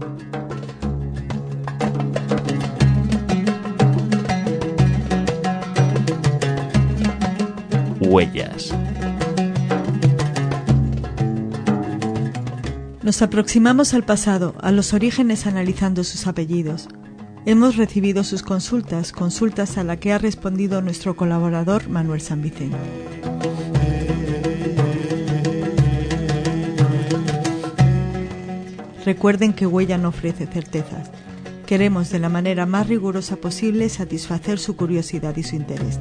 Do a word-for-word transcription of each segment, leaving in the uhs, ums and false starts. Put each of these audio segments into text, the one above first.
Huellas. Nos aproximamos al pasado, a los orígenes analizando sus apellidos. Hemos recibido sus consultas, consultas a las que ha respondido nuestro colaborador Manuel San Vicente. Recuerden que Huella no ofrece certezas. Queremos de la manera más rigurosa posible satisfacer su curiosidad y su interés.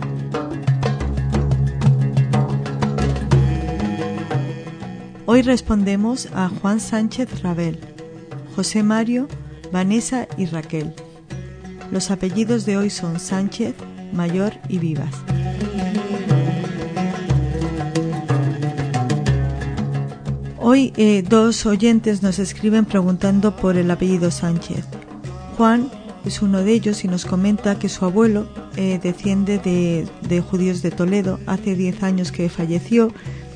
Hoy respondemos a Juan Sánchez Rabel, José Mario, Vanessa y Raquel. Los apellidos de hoy son Sánchez, Mayor y Vivas. Hoy eh, dos oyentes nos escriben preguntando por el apellido Sánchez. Juan es uno de ellos y nos comenta que su abuelo eh, desciende de, de judíos de Toledo, hace diez años que falleció,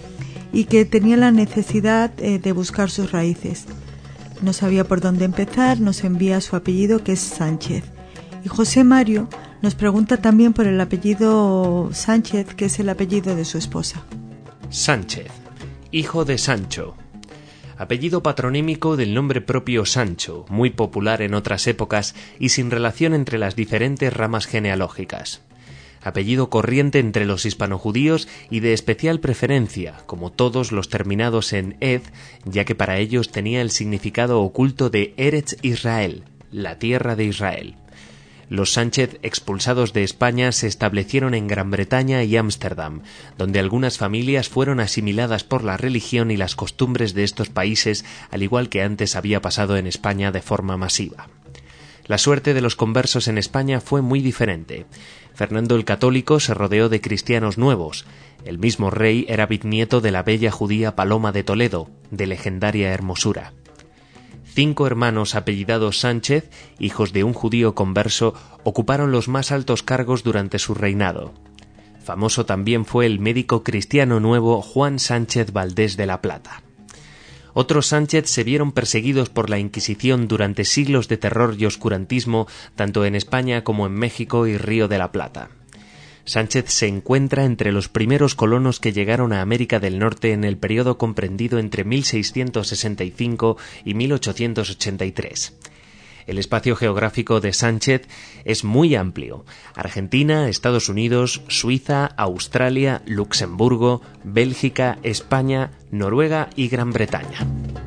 y que tenía la necesidad eh, de buscar sus raíces. No sabía por dónde empezar, nos envía su apellido, que es Sánchez. Y José Mario nos pregunta también por el apellido Sánchez, que es el apellido de su esposa. Sánchez, hijo de Sancho. Apellido patronímico del nombre propio Sancho, muy popular en otras épocas y sin relación entre las diferentes ramas genealógicas. Apellido corriente entre los hispanojudíos y de especial preferencia, como todos los terminados en ed, ya que para ellos tenía el significado oculto de Eretz Israel, la tierra de Israel. Los Sánchez, expulsados de España, se establecieron en Gran Bretaña y Ámsterdam, donde algunas familias fueron asimiladas por la religión y las costumbres de estos países, al igual que antes había pasado en España de forma masiva. La suerte de los conversos en España fue muy diferente. Fernando el Católico se rodeó de cristianos nuevos. El mismo rey era bisnieto de la bella judía Paloma de Toledo, de legendaria hermosura. Cinco hermanos apellidados Sánchez, hijos de un judío converso, ocuparon los más altos cargos durante su reinado. Famoso también fue el médico cristiano nuevo Juan Sánchez Valdés de la Plata. Otros Sánchez se vieron perseguidos por la Inquisición durante siglos de terror y oscurantismo, tanto en España como en México y Río de la Plata. Sánchez se encuentra entre los primeros colonos que llegaron a América del Norte en el periodo comprendido entre mil seiscientos sesenta y cinco y mil ochocientos ochenta y tres. El espacio geográfico de Sánchez es muy amplio: Argentina, Estados Unidos, Suiza, Australia, Luxemburgo, Bélgica, España, Noruega y Gran Bretaña.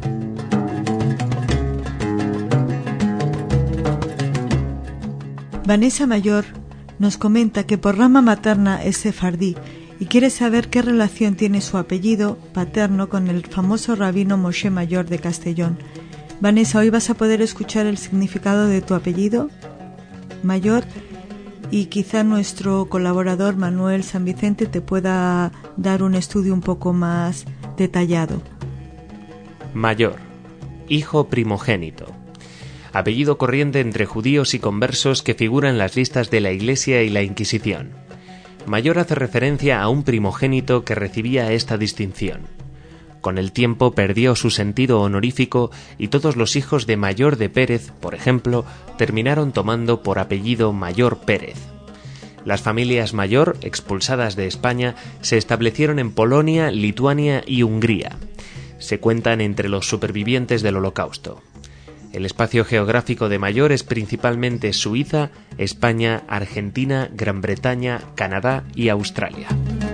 Vanessa Mayor nos comenta que por rama materna es sefardí y quiere saber qué relación tiene su apellido paterno con el famoso rabino Moshe Mayor de Castellón. Vanessa, hoy vas a poder escuchar el significado de tu apellido Mayor y quizá nuestro colaborador Manuel San Vicente te pueda dar un estudio un poco más detallado. Mayor, hijo primogénito. Apellido corriente entre judíos y conversos que figura en las listas de la Iglesia y la Inquisición. Mayor hace referencia a un primogénito que recibía esta distinción. Con el tiempo perdió su sentido honorífico y todos los hijos de Mayor de Pérez, por ejemplo, terminaron tomando por apellido Mayor Pérez. Las familias Mayor, expulsadas de España, se establecieron en Polonia, Lituania y Hungría. Se cuentan entre los supervivientes del Holocausto. El espacio geográfico de Mayor es principalmente Suiza, España, Argentina, Gran Bretaña, Canadá y Australia.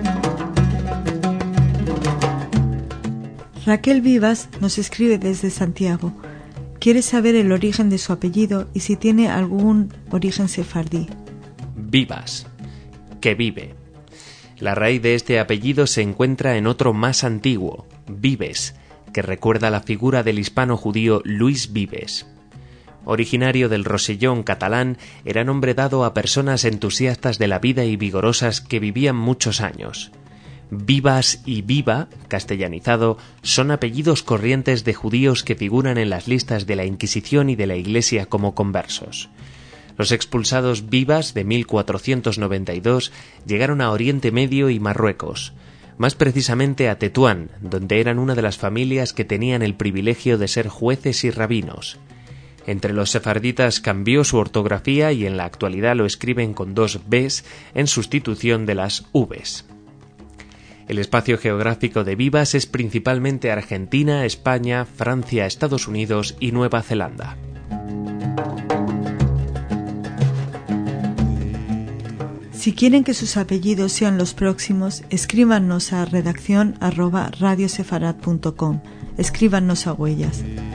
Raquel Vivas nos escribe desde Santiago. Quiere saber el origen de su apellido y si tiene algún origen sefardí. Vivas, que vive. La raíz de este apellido se encuentra en otro más antiguo, Vives, que recuerda la figura del hispano judío Luis Vives. Originario del Rosellón catalán, era nombre dado a personas entusiastas de la vida y vigorosas que vivían muchos años. Vivas y Viva, castellanizado, son apellidos corrientes de judíos que figuran en las listas de la Inquisición y de la Iglesia como conversos. Los expulsados Vivas de mil cuatrocientos noventa y dos llegaron a Oriente Medio y Marruecos, más precisamente a Tetuán, donde eran una de las familias que tenían el privilegio de ser jueces y rabinos. Entre los sefarditas cambió su ortografía y en la actualidad lo escriben con dos Bs en sustitución de las Vs. El espacio geográfico de Vivas es principalmente Argentina, España, Francia, Estados Unidos y Nueva Zelanda. Si quieren que sus apellidos sean los próximos, escríbanos a redacción arroba radiosefarad punto com. Escríbanos a Huellas.